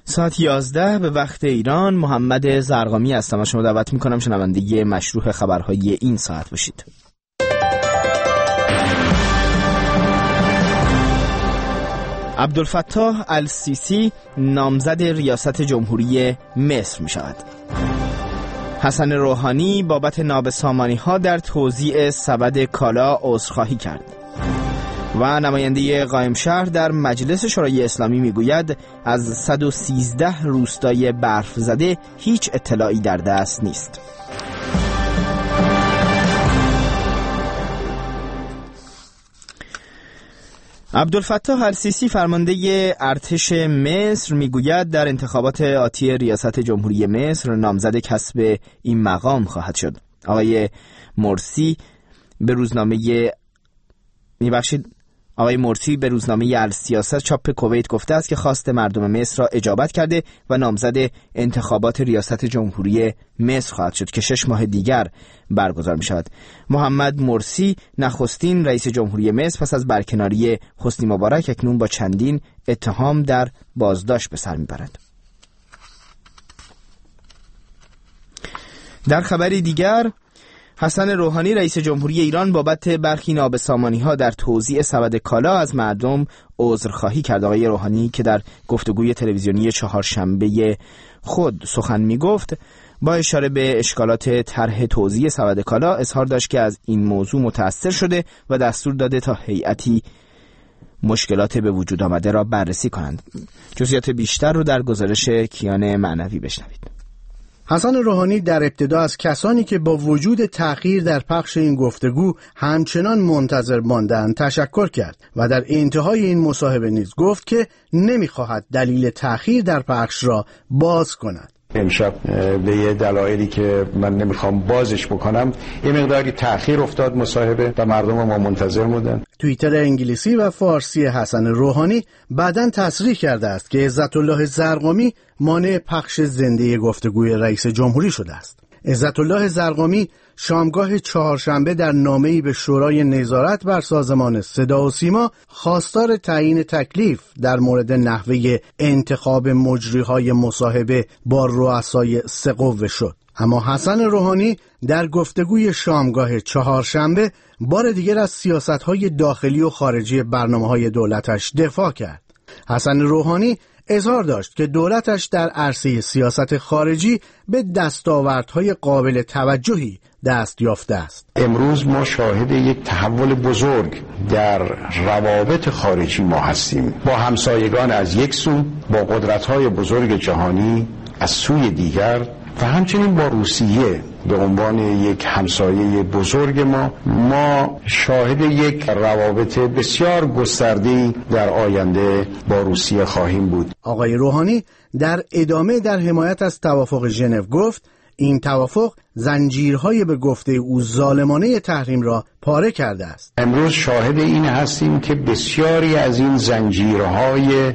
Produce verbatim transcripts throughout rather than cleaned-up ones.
ساعت یازده به وقت ایران. محمد زرقامی هستم و شما دعوت میکنم شنونده مشروح خبرهای این ساعت باشید. عبدالفتاح السیسی نامزد ریاست جمهوری مصر می شود. حسن روحانی بابت نابسامانی ها در توزیع سبد کالا عذرخواهی کرد. و نماینده قائم شهر در مجلس شورای اسلامی میگوید از صد و سیزده روستای برف زده هیچ اطلاعی در دست نیست. عبدالفتاح السیسی فرمانده ارتش مصر میگوید در انتخابات آتی ریاست جمهوری مصر نامزد کسب این مقام خواهد شد. آقای مرسی به روزنامه میبخشید آقای مرسی به روزنامه السیاست چاپ کویت گفته است که خواست مردم مصر را اجابت کرده و نامزد انتخابات ریاست جمهوری مصر خواهد شد که شش ماه دیگر برگزار می شود. محمد مرسی نخستین رئیس جمهوری مصر پس از برکناری حسنی مبارک اکنون با چندین اتهام در بازداشت به سر می برد. در خبری دیگر، حسن روحانی رئیس جمهوری ایران بابت برخی نابسامانی‌ها در توزیع سبد کالا از مردم عذرخواهی کرد. آقای روحانی که در گفتگوی تلویزیونی چهارشنبه خود سخن می‌گفت، با اشاره به اشکالات طرح توزیع سبد کالا اظهار داشت که از این موضوع متأثر شده و دستور داده تا هیئتی مشکلات به وجود آمده را بررسی کنند. جزئیات بیشتر رو در گزارش کیان معنوی بشنوید. حسن روحانی در ابتدا از کسانی که با وجود تأخیر در پخش این گفتگو همچنان منتظر ماندند تشکر کرد و در انتهای این مصاحبه نیز گفت که نمی‌خواهد دلیل تأخیر در پخش را باز کند. امشب به یه دلایلی که من نمیخوام بازش بکنم یه مقداری تأخیر افتاد مصاحبه و مردم ما منتظر بودن. توییتر انگلیسی و فارسی حسن روحانی بعداً تصریح کرده است که عزت الله زرقامی مانع پخش زنده گفتگوی رئیس جمهوری شده است. عزت الله زرقامی شامگاه چهارشنبه در نامه‌ای به شورای نظارت بر سازمان صدا و سیما خواستار تعیین تکلیف در مورد نحوه انتخاب مجریهای مصاحبه با رؤسای سه قوه شد. اما حسن روحانی در گفتگوی شامگاه چهارشنبه بار دیگر از سیاست‌های داخلی و خارجی برنامه‌های دولتش دفاع کرد. حسن روحانی اظهار داشت که دولتش در عرصه سیاست خارجی به دستاوردهای قابل توجهی دست یافته است. امروز ما شاهد یک تحول بزرگ در روابط خارجی ما هستیم، با همسایگان از یک سو، با قدرت‌های بزرگ جهانی از سوی دیگر و همچنین با روسیه به عنوان یک همسایه بزرگ ما ما شاهد یک روابط بسیار گسترده‌ای در آینده با روسیه خواهیم بود. آقای روحانی در ادامه در حمایت از توافق ژنو گفت این توافق زنجیرهای به گفته او ظالمانه تحریم را پاره کرده است. امروز شاهد این هستیم که بسیاری از این زنجیرهای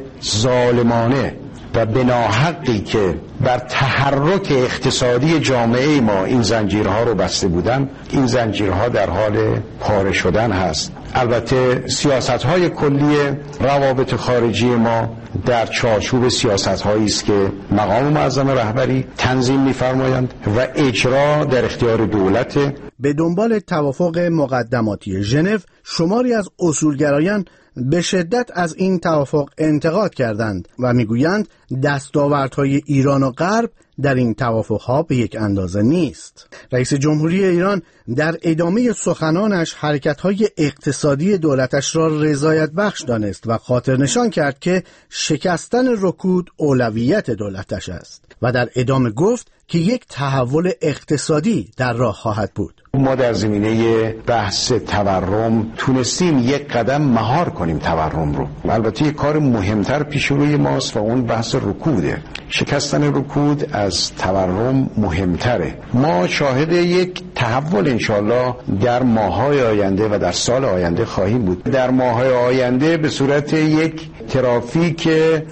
ظالمانه و بناحقی که بر تحرک اقتصادی جامعه ما این زنجیرها رو بسته بودن، این زنجیرها در حال پاره شدن هست. البته سیاست‌های کلی روابط خارجی ما در چارچوب سیاست‌هایی است که مقام معظم رهبری تنظیم می‌فرمایند و اجرا در اختیار دولت. به دنبال توافق مقدماتی ژنو شماری از اصولگرایان به شدت از این توافق انتقاد کردند و میگویند دستاوردهای ایران و غرب در این توافقها به یک اندازه نیست. رئیس جمهوری ایران در ادامه سخنانش حرکت‌های اقتصادی دولتش را رضایت بخش دانست و خاطر نشان کرد که شکستن رکود اولویت دولتش است و در ادامه گفت که یک تحول اقتصادی در راه خواهد بود. ما در زمینه بحث تورم تونستیم یک قدم مهار کنیم تورم رو. البته یک کار مهمتر پیش روی ماست و اون بحث رکوده. شکستن رکود از تورم مهمتره. ما شاهد یک تحول انشالله در ماه‌های آینده و در سال آینده خواهیم بود. در ماه‌های آینده به صورت یک ترافیک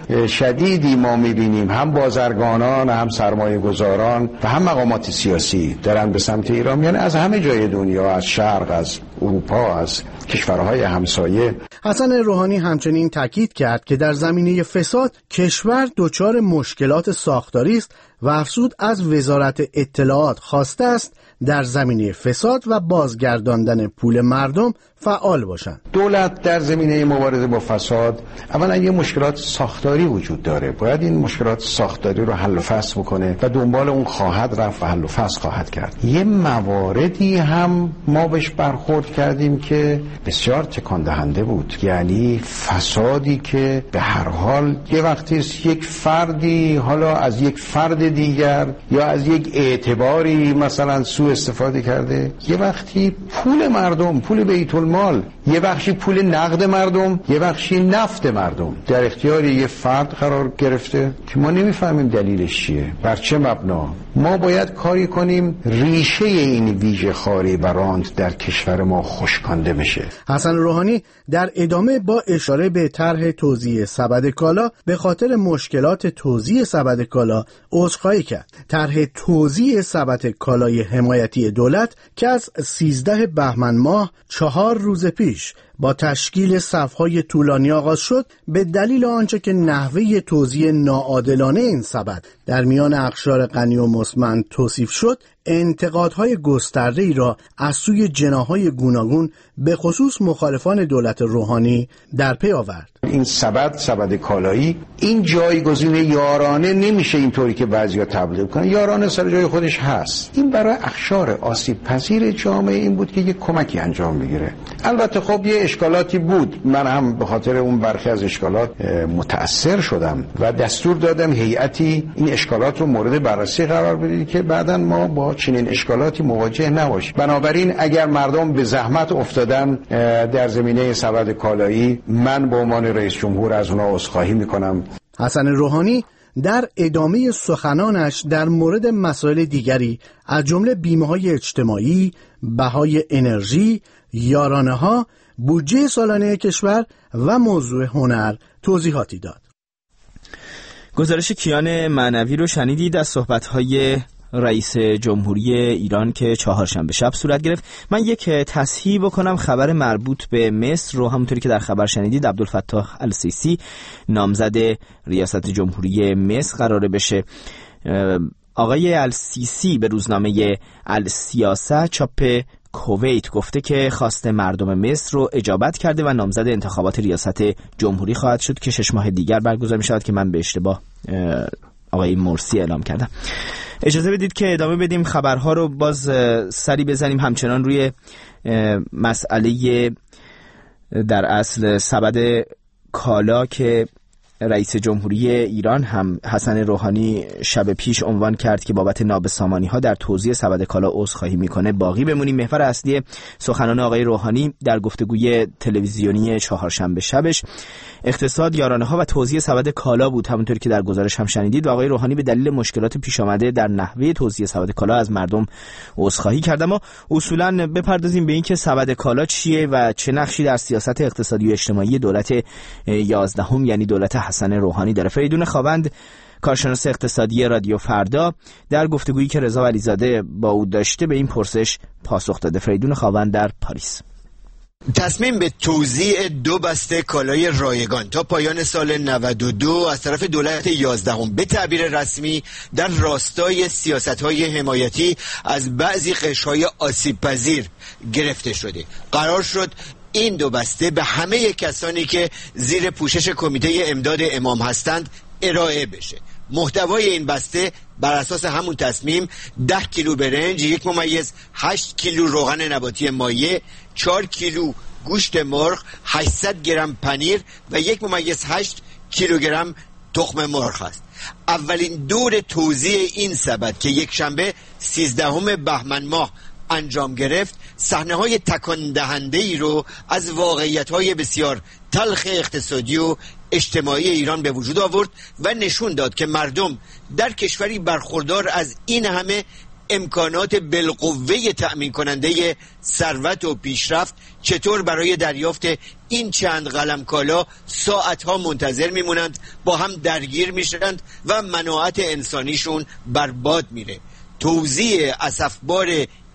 شدیدی ما می‌بینیم، هم بازرگانان، هم سرمایه‌گذاران و هم مقامات سیاسی دارن به سمت ایران، یعنی از همه جای دنیا، از شرق، از اروپا، از کشورهای همسایه. حسن روحانی همچنین تاکید کرد که در زمینه فساد کشور دچار مشکلات ساختاری است و افزود از وزارت اطلاعات خواسته است در زمینه فساد و بازگرداندن پول مردم فعال باشند. دولت در زمینه مبارزه با فساد اولا یه مشکلات ساختاری وجود داره، باید این مشکلات ساختاری رو حل و فصل بکنه و دنبال اون خواهد رفت و حل و فصل خواهد کرد. یه مواردی هم ما بهش برخورد کردیم که بسیار تکان دهنده بود، یعنی فسادی که به هر حال یه وقتی یک فردی حالا از یک فرد دیگر یا از یک اعتباری مثلا سوء استفاده کرده، یه وقتی پول مردم، پول بیت المال، یه بخشی پول نقد مردم، یه بخشی نفت مردم در اختیار یه فرد قرار گرفته که ما نمیفهمیم دلیلش چیه، بر چه مبنا. ما باید کاری کنیم ریشه این ویژه خواری و راند در کشور ما خشکانده بشه. حسن روحانی در ادامه با اشاره به طرح توزیع سبد کالا به خاطر مشکلات توزیع سبد کالا عذرخواهی کرد. طرح توزیع سبد کالای حمایتی دولت که از سیزده بهمن ماه چهار روز پیش با تشکیل صف‌های طولانی آغاز شد، به دلیل آنچه که نحوه توزیع ناعادلانه این سبد در میان اقشار غنی و مستمند توصیف شد، انتقادهای گسترده‌ای را از سوی جناح‌های گوناگون به خصوص مخالفان دولت روحانی در پی آورد. این سبد سبد کالایی این جایگزین یارانه نمیشه اینطوری که بعضیا تبلیغ کنن. یارانه سر جای خودش هست. این برای اقشار آسیب پذیر جامعه این بود که یک کمکی انجام بگیره. البته خب یه اشکالاتی بود، من هم به خاطر اون برخی از اشکالات متأثر شدم و دستور دادم هیئتی این اشکالات رو مورد بررسی قرار بده که بعداً ما با چنین اشکالاتی مواجه نباشیم. بنابراین اگر مردم به زحمت افتادن در زمینه سبد کالایی، من به عنوان رئیس جمهور از اونها عذرخواهی میکنم. حسن روحانی در ادامه سخنانش در مورد مسائل دیگری از جمله بیمه‌های اجتماعی، بهای انرژی، یارانه‌ها، بودجه سالانه کشور و موضوع هنر توضیحاتی داد. گزارش کیان معنوی رو شنیدید از صحبت‌های رئیس جمهوری ایران که چهارشنبه شب صورت گرفت. من یک تصحیح بکنم، خبر مربوط به مصر رو همونطوری که در خبر شنیدید عبدالفتاح السیسی نامزد ریاست جمهوری مصر قراره بشه. آقای السیسی به روزنامه السیاست چاپ کویت گفته که خواست مردم مصر رو اجابت کرده و نامزد انتخابات ریاست جمهوری خواهد شد که شش ماه دیگر برگزار می شود که من به اشتباه آقای مرسی اعلام کردم. اجازه بدید که ادامه بدیم خبرها رو، باز سری بزنیم همچنان روی مسئله در اصل سبد کالا که رئیس جمهوری ایران هم حسن روحانی شب پیش عنوان کرد که بابت نابسامانی ها در توزیع سبد کالا عذرخواهی میکنه باقی بمونیم. محور اصلی سخنان آقای روحانی در گفتگوی تلویزیونی چهارشنبه شبش اقتصاد، یارانه ها و توزیع سبد کالا بود، همونطوری که در گزارش هم شنیدید. و آقای روحانی به دلیل مشکلات پیش آمده در نحوه توزیع سبد کالا از مردم عذرخواهی کرد. اما اصولا بپردازیم به این که سبد کالا چیه و چه نقشی در سیاست اقتصادی و اجتماعی دولت یازدهم یعنی دولت حسن روحانی داره. فریدون خاوند، کارشناس اقتصادی رادیو فردا، در گفتگویی که رضا ولیزاده با او داشته به این پرسش پاسخ داده. فریدون خاوند در پاریس. تصمیم به توزیع دو بسته کالای رایگان تا پایان سال نود و دو از طرف دولت یازدهم به تعبیر رسمی در راستای سیاست‌های حمایتی از بعضی قشرهای آسیب‌پذیر گرفته شده. قرار شد این دو بسته به همه کسانی که زیر پوشش کمیته امداد امام هستند ارائه بشه. محتوای این بسته بر اساس همون تصمیم ده کیلو برنج، یک ممیز هشت کیلو روغن نباتی مایع، چهار کیلو گوشت مرغ، هشتصد گرم پنیر و یک ممیز هشت کیلوگرم تخم مرغ است. اولین دور توزیع این سبد که یک شنبه سیزدهم بهمن ماه انجام گرفت، صحنه‌های تکان دهنده‌ای رو از واقعیت‌های بسیار تلخ اقتصادی و اجتماعی ایران به وجود آورد و نشون داد که مردم در کشوری برخوردار از این همه امکانات بالقوه تأمین کننده ثروت و پیشرفت چطور برای دریافت این چند قلم کالا ساعتها منتظر میمونند، با هم درگیر میشند و مناعت انسانیشون برباد میره. توزیع اسفبار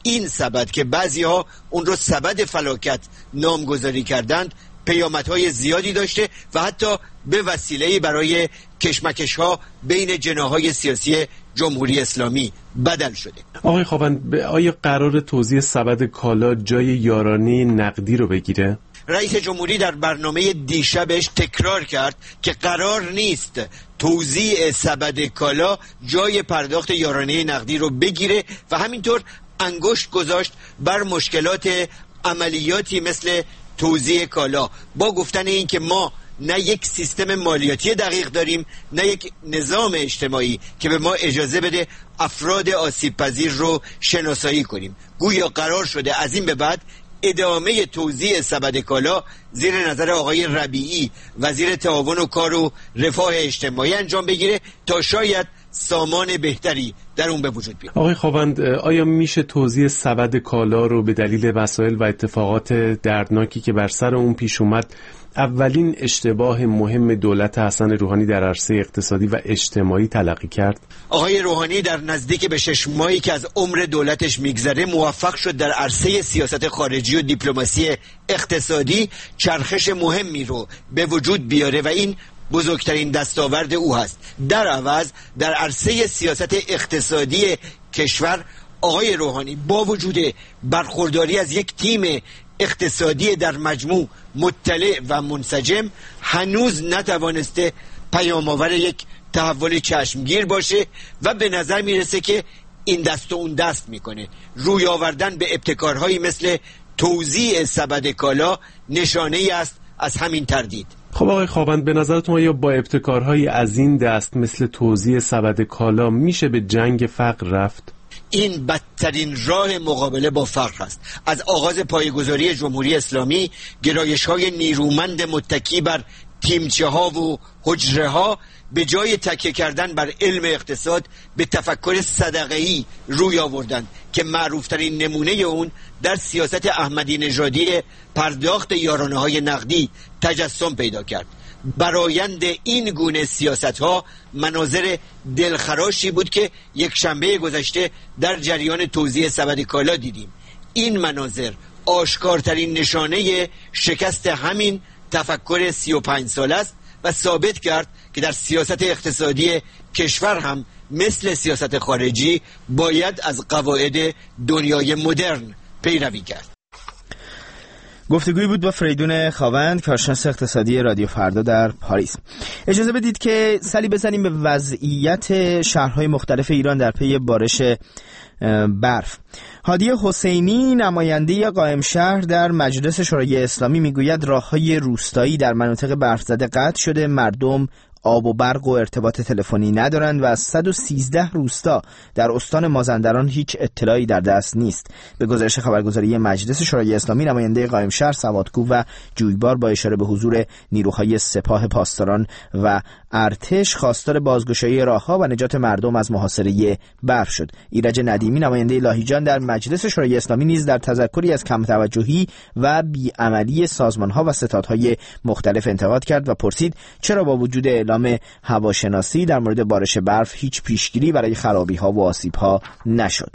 این سبد که بعضی‌ها اون رو سبد فلاکت نامگذاری کردند پیامدهای زیادی داشته و حتی به وسیله برای کشمکش‌ها بین جناح‌های سیاسی جمهوری اسلامی بدل شده. آقای خاوند، آیا قرار توزیع سبد کالا جای یارانه نقدی رو بگیره؟ رئیس جمهوری در برنامه دیشبش تکرار کرد که قرار نیست توزیع سبد کالا جای پرداخت یارانه نقدی رو بگیره و همینطور انگشت گذاشت بر مشکلات عملیاتی مثل توزیع کالا با گفتن این که ما نه یک سیستم مالیاتی دقیق داریم، نه یک نظام اجتماعی که به ما اجازه بده افراد آسیب پذیر رو شناسایی کنیم. گویا قرار شده از این به بعد ادامه توزیع سبد کالا زیر نظر آقای ربیعی وزیر تعاون و کار و رفاه اجتماعی انجام بگیره تا شاید سامان بهتری در اون به وجود بیاد. آقای خاوند، آیا میشه توزیع سبد کالا رو به دلیل وسایل و اتفاقات دردناکی که بر سر اون پیش اومد اولین اشتباه مهم دولت حسن روحانی در عرصه اقتصادی و اجتماعی تلقی کرد؟ آقای روحانی در نزدیک به شش ماهی که از عمر دولتش میگذره موفق شد در عرصه سیاست خارجی و دیپلماسی اقتصادی چرخش مهمی رو به وجود بیاره و این بزرگترین دستاورد او هست. در عوض در عرصه سیاست اقتصادی کشور آقای روحانی با وجود برخورداری از یک تیم اقتصادی در مجموع مطلع و منسجم هنوز نتوانسته پیام‌آور یک تحول چشمگیر باشه و به نظر میرسه که این دست و اون دست میکنه. روی آوردن به ابتکارهایی مثل توزیع سبد کالا نشانه ای است از همین تردید. خب آقای خاوند، به نظرتون یا با ابتکارهایی از این دست مثل توزیع سبد کالا میشه به جنگ فقر رفت؟ این بدترین راه مقابله با فقر است. از آغاز پایه‌گذاری جمهوری اسلامی گرایش‌های نیرومند متکی بر تیمچه ها و حجره ها به جای تکیه کردن بر علم اقتصاد به تفکر صدقه‌ای روی آوردند که معروفترین نمونه اون در سیاست احمدی نژادی پرداخت یارانه های نقدی تجسم پیدا کرد. برآیند این گونه سیاست ها مناظر دلخراشی بود که یک شنبه گذشته در جریان توزیع سبد کالا دیدیم. این مناظر آشکارترین نشانه شکست همین تفکر سی و پنج ساله است و ثابت کرد که در سیاست اقتصادی کشور هم مثل سیاست خارجی باید از قواعد دنیای مدرن پیروی کرد. گفتگویی بود با فریدون خاوند، کارشناس اقتصادی رادیو فردا در پاریس. اجازه بدید که سری بزنیم به وضعیت شهرهای مختلف ایران در پی بارش برف. هادی حسینی، نماینده قائم شهر در مجلس شورای اسلامی، میگوید راههای روستایی در مناطق برف زده قطع شده، مردم آب و برق و ارتباط تلفنی ندارند و از صد و سیزده روستا در استان مازندران هیچ اطلاعی در دست نیست. به گزارش خبرگزاری مجلس شورای اسلامی، نماینده قائم شهر سوادکوه و جویبار با اشاره به حضور نیروهای سپاه پاسداران و ارتش خواستار بازگشایی راهها و نجات مردم از محاصره برف شد. ایرج ندیمی، نماینده لاهیجان در مجلس شورای اسلامی، نیز در تذکری از کم توجهی و بیعملی سازمان‌ها و ستادهای مختلف انتقاد کرد و پرسید چرا با وجود اعلام هواشناسی در مورد بارش برف هیچ پیشگیری برای خرابی‌ها و آسیب‌ها نشد.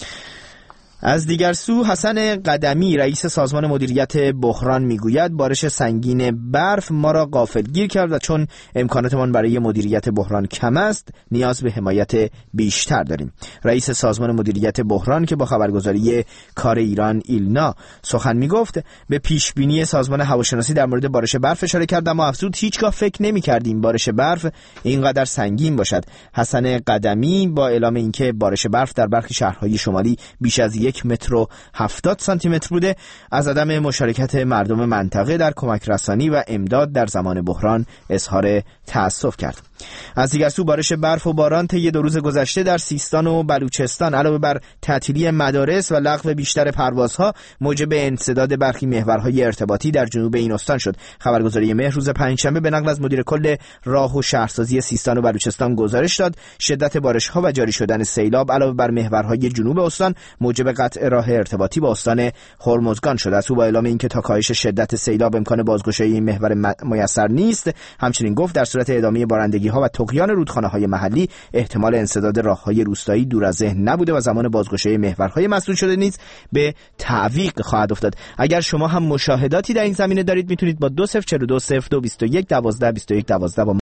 از دیگر سو، حسن قدمی، رئیس سازمان مدیریت بحران، میگوید بارش سنگین برف ما را غافلگیر کرد و چون امکاناتمان برای مدیریت بحران کم است نیاز به حمایت بیشتر داریم. رئیس سازمان مدیریت بحران که با خبرگزاری کار ایران ایلنا سخن میگفت به پیش بینی سازمان هواشناسی در مورد بارش برف اشاره کرد، اما افزود هیچگاه فکر نمی کردیم بارش برف اینقدر سنگین باشد. حسن قدمی با اعلام اینکه بارش برف در برخی شهرهای شمالی بیش از یک متر و هفتاد سانتی متر بوده، از عدم مشارکت مردم منطقه در کمک رسانی و امداد در زمان بحران اظهار تأسف کرد. از دیگر سو، بارش برف و باران طی دو روز گذشته در سیستان و بلوچستان علاوه بر تعطیلی مدارس و لغو بیشتر پروازها موجب انسداد برخی محورهای ارتباطی در جنوب این استان شد. خبرگزاری مهر روز پنجشنبه به نقل از مدیر کل راه و شهرسازی سیستان و بلوچستان گزارش داد شدت بارش‌ها و جاری شدن سیلاب علاوه بر محورهای جنوب استان موجب قطع راه ارتباطی با استان هرمزگان شده است. او با اعلام اینکه تا کاهش شدت سیلاب امکان بازگشایی این محور میسر نیست، همچنین گفت در صورت ادامه بارندگی‌ها و طغیان رودخانه‌های محلی احتمال انسداد راه‌های روستایی دور از ذهن نبوده و زمان بازگشایی محورهای مسدود شده نیز به تعویق خواهد افتاد. اگر شما هم مشاهداتی در این زمینه دارید میتونید با دو صفر چهار دو صفر دو بیست و یک دوازده بیست و یک دوازده با